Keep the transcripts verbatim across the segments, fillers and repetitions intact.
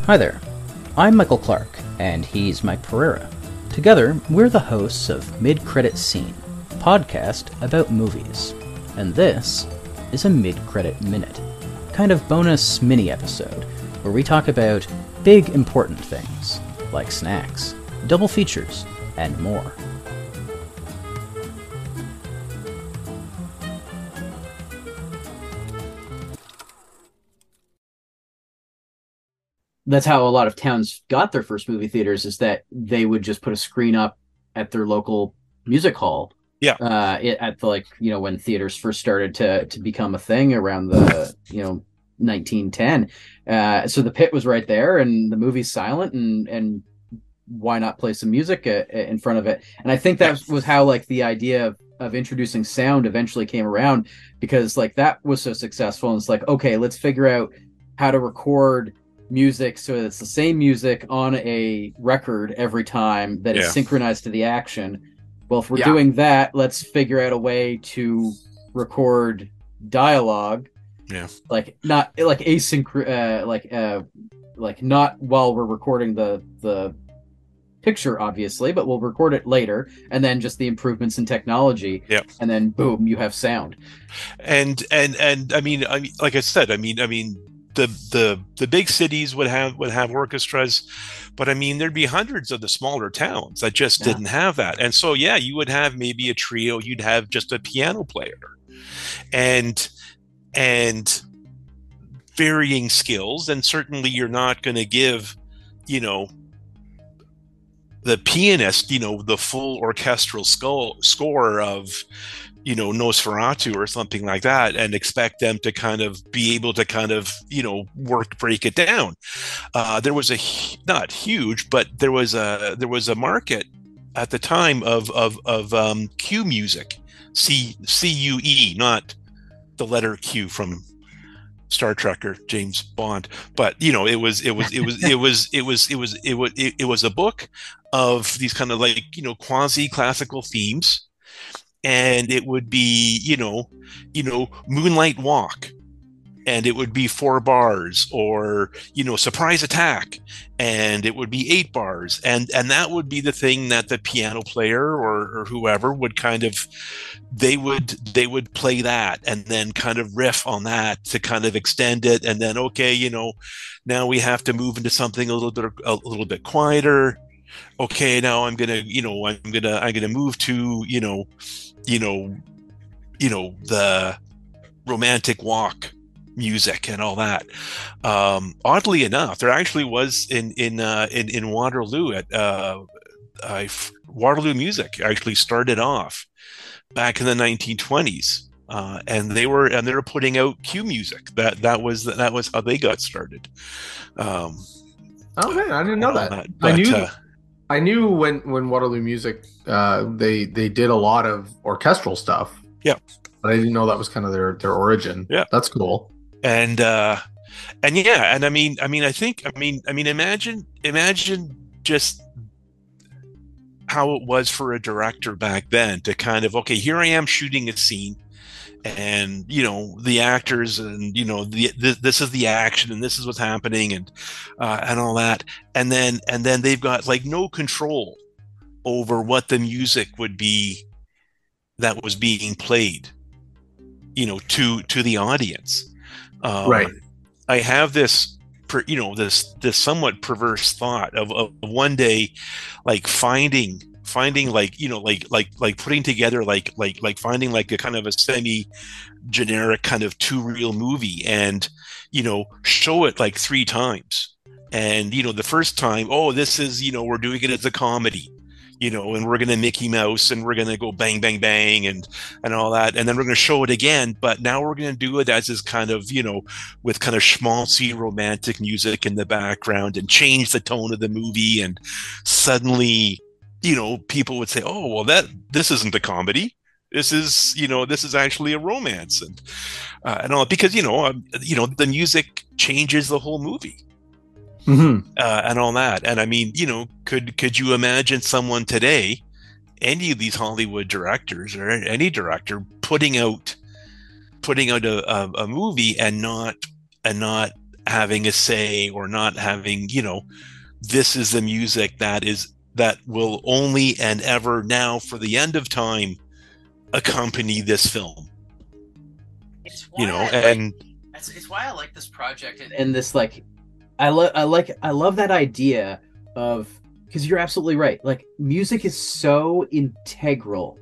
Hi there, I'm Michael Clark, and he's Mike Pereira. Together, we're the hosts of Mid-Credit Scene, a podcast about movies. And this is a Mid-Credit Minute, kind of bonus mini-episode, where we talk about big important things, like snacks, double features, and more. That's how a lot of towns got their first movie theaters, is that they would just put a screen up at their local music hall. Yeah. Uh, it, at the, like, you know, when theaters first started to to become a thing around the, you know, nineteen ten. Uh, so the pit was right there, and the movie's silent, and and why not play some music uh, in front of it? And I think that Yeah. was how, like, the idea of, of introducing sound eventually came around, because like that was so successful. And it's like, okay, let's figure out how to record music so it's the same music on a record every time that is Yeah. synchronized to the action. Well, if we're Yeah. doing that, let's figure out a way to record dialogue. Yeah. Like not like asynchro uh, like uh like not while we're recording the the picture, obviously, but we'll record it later, and then just the improvements in technology. Yep. And then boom, you have sound. And and and I mean, I mean, like I said, I mean, I mean, the the the big cities would have would have orchestras, but I mean, there'd be hundreds of the smaller towns that just Yeah. didn't have that. And so, yeah, you would have maybe a trio. You'd have just a piano player, and and varying skills. And certainly, you're not going to give, you know, the pianist, you know, the full orchestral score score of, you know, Nosferatu or something like that, and expect them to kind of be able to kind of, you know, work, break it down. Uh, there was a, not huge, but there was a, there was a market at the time of, of, of um, Q music, C, C U E, not the letter Q from Star Trek or James Bond, but you know, it was, it was, it was, it was, it was, it was, it was, it, it was a book of these kind of, like, you know, quasi classical themes. And it would be, you know, you know, Moonlight Walk, and it would be four bars, or, you know, Surprise Attack, and it would be eight bars, and and that would be the thing that the piano player or, or whoever would kind of, they would they would play that, and then kind of riff on that to kind of extend it, and then, okay, you know, now we have to move into something a little bit a little bit quieter. Okay, now I'm gonna, you know, I'm gonna I'm gonna move to, you know, you know, you know, the romantic walk music and all that. Um, oddly enough, there actually was in in uh, in, in Waterloo at uh, uh, Waterloo Music actually started off back in the nineteen twenties, uh, and they were and they were putting out Q music. That that was that was how they got started. Um, Okay, I didn't know that. that, I but, knew uh, I knew when when Waterloo Music uh, they they did a lot of orchestral stuff. Yeah. But I didn't know that was kind of their their origin. Yeah. That's cool. and uh and yeah, and I mean, I mean, I think, I mean, I mean, imagine, imagine just how it was for a director back then to kind of, okay, here I am shooting a scene, and, you know, the actors, and, you know, the this, this is the action, and this is what's happening, and uh, and all that, and then and then they've got like no control over what the music would be that was being played, you know, to to the audience. Um, Right. I have this, per, you know, this this somewhat perverse thought of, of one day, like finding finding like, you know, like like like putting together like like like finding like a kind of a semi generic kind of two reel movie, and, you know, show it like three times, and, you know, the first time, oh, this is, you know, we're doing it as a comedy, you know, and we're going to Mickey Mouse, and we're going to go bang, bang, bang, and, and all that. And then we're going to show it again, but now we're going to do it as this kind of, you know, with kind of schmaltzy romantic music in the background, and change the tone of the movie. And suddenly, you know, people would say, oh, well, that, this isn't a comedy. This is, you know, this is actually a romance. And, uh, and all, because, you know, um, you know, the music changes the whole movie. Mm-hmm. Uh, and all that. And I mean, you know, could could you imagine someone today, any of these Hollywood directors or any director, putting out putting out a, a, a movie and not and not having a say or not having, you know, this is the music that is that will only and ever now for the end of time accompany this film. It's You know, why I and like, it's, it's why I like this project and, and this like I love I like I love that idea of, because you're absolutely right. Like, music is so integral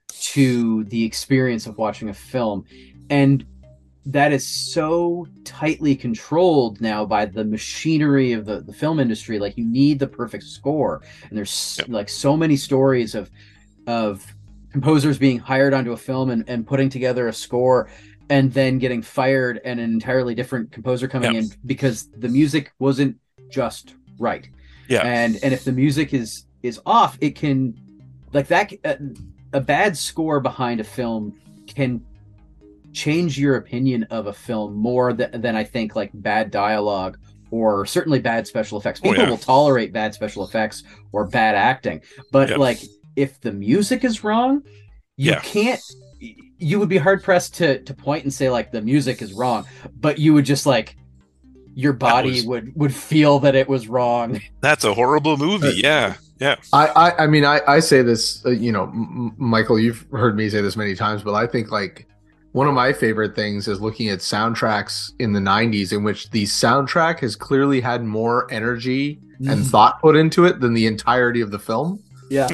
to the experience of watching a film, and that is so tightly controlled now by the machinery of the, the film industry. Like, you need the perfect score, and there's Yep. like so many stories of of composers being hired onto a film and, and putting together a score and then getting fired and an entirely different composer coming Yep. in because the music wasn't just right. Yeah. And and if the music is is off, it can, like that, a, a bad score behind a film can change your opinion of a film more th- than I think like bad dialogue or certainly bad special effects. Oh, People yeah. will tolerate bad special effects or bad acting, but Yeah. like if the music is wrong, you Yeah. can't. You would be hard pressed to to point and say like the music is wrong, but you would just like your body was- would would feel that it was wrong. That's a horrible movie. Uh, Yeah. Yeah. I, I, I mean, I, I say this, uh, you know, M- Michael, you've heard me say this many times, but I think like one of my favorite things is looking at soundtracks in the nineties in which the soundtrack has clearly had more energy and thought put into it than the entirety of the film. Yeah.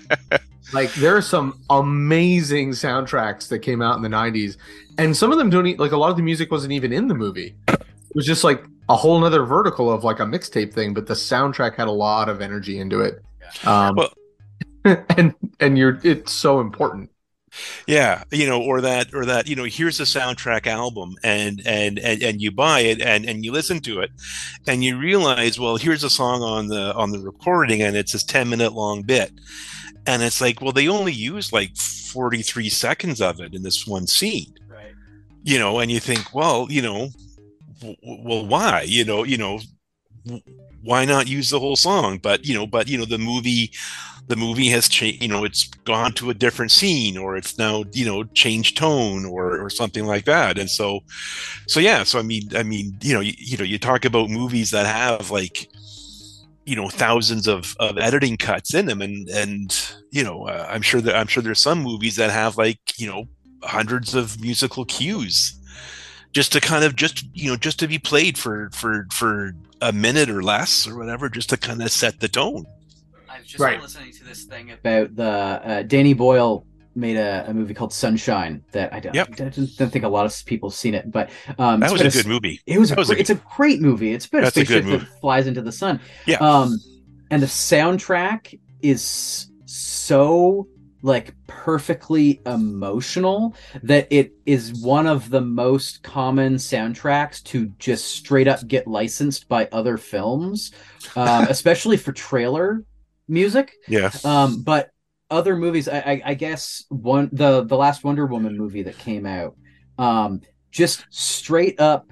Like, there are some amazing soundtracks that came out in the nineties, and some of them don't e- like a lot of the music wasn't even in the movie. It was just like a whole nother vertical of like a mixtape thing, but the soundtrack had a lot of energy into it. Um, Well- and and you're it's so important. Yeah, you know, or that, or that, you know, here's a soundtrack album, and and and, and you buy it, and and you listen to it, and you realize, well, here's a song on the on the recording, and it's this ten minute long bit, and it's like, well, they only used like forty-three seconds of it in this one scene, Right. you know, and you think, well, you know, w- w- well, why, you know, you know, w- why not use the whole song? But you know, but you know, the movie. The movie has changed, you know, it's gone to a different scene, or it's now, you know, changed tone, or or something like that. And so, so yeah, so I mean, I mean, you know, you, you know, you talk about movies that have like, you know, thousands of, of editing cuts in them, and and you know, uh, I'm sure that I'm sure there's some movies that have like, you know, hundreds of musical cues, just to kind of just you know just to be played for for for a minute or less or whatever, just to kind of set the tone. I've just Right. been listening to this thing about the uh, Danny Boyle made a, a movie called Sunshine that I don't, Yep. I don't, don't think a lot of people have seen it, but um, That it's was a about good movie. It was, That a, was a great, it's a great movie. It's about a That's a good spaceship movie. that flies into the sun. Yeah. Um, and the soundtrack is so like perfectly emotional that it is one of the most common soundtracks to just straight up get licensed by other films, um, especially for trailer music. Yeah. Um, but other movies, I, I, I guess one the the last Wonder Woman movie that came out, um, just straight up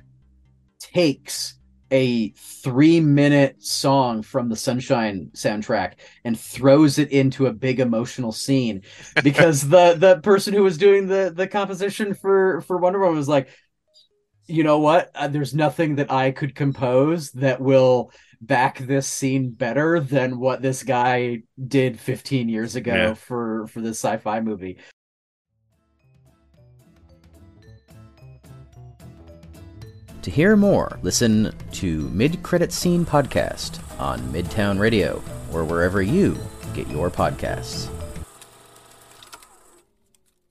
takes a three minute song from the Sunshine soundtrack and throws it into a big emotional scene because the the person who was doing the the composition for for Wonder Woman was like, you know what, uh, there's nothing that I could compose that will back this scene better than what this guy did fifteen years ago Yeah. for for this sci-fi movie. To hear more, listen to Mid-Credit Scene Podcast on Midtown Radio or wherever you get your podcasts.